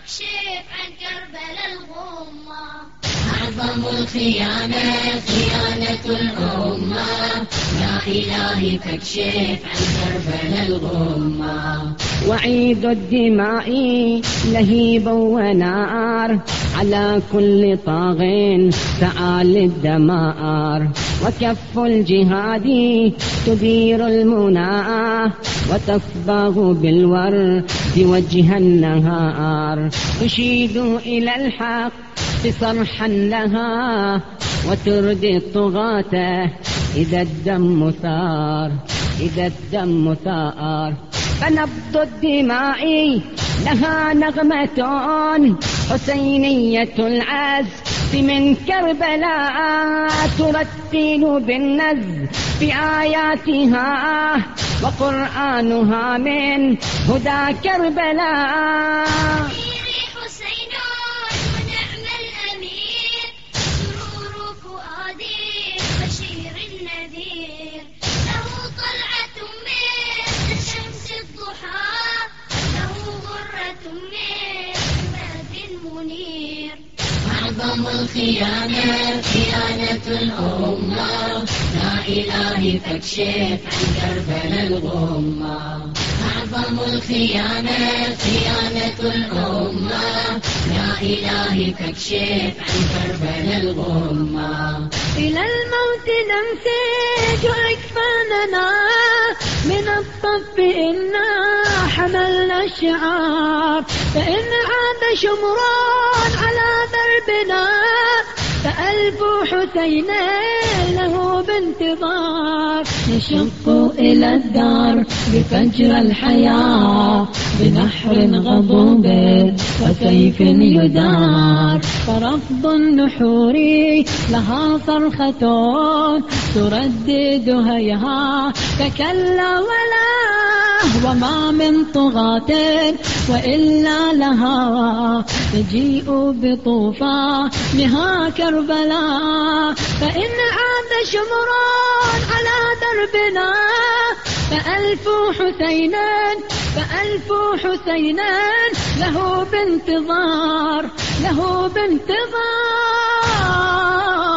فاكشف عن كربلاء الغمة. أعظم الخيانة خيانة الأمة، يا إلهي فاكشف عن كربلاء الغمة. وعيد الدماء لهيب ونار على كل طاغ تعالي الدمار، وكف الجهاد تدير المنى وتصبغ بالورد وجه النهار، تشيد إلى الحق صرحا لها وتردي الطغاة إذا الدم ثار، إذا الدم ثار. فنبض الدماء لها نغمة حسينية العزف من كربلاء، ترتل بالنزف في آياتها وقرآنها من هدى كربلاء. أعظم الخيانة خيانة الأمة، يا إلهي فاكشف عن كربلاء الغمة. أعظم الخيانة خيانة الأمة، يا إلهي فاكشف عن كربلاء الغمة. إلى الموت نمسك أكفاننا من الطف إنا حملنا الشعار، فإن عاد شمران على دربنا فألف حسين له بانتظار. نشق إلى الدار بفجر الحياة بنحر غضوب وسيف يدار، فرفض النحور لها صرخة تردد هيها فكلا ولا، وما من طغاة وإلا لها تجيء بطوفانها كربلاء. فإن عاد شمران على دربنا فألف حسين له بانتظار، له بانتظار.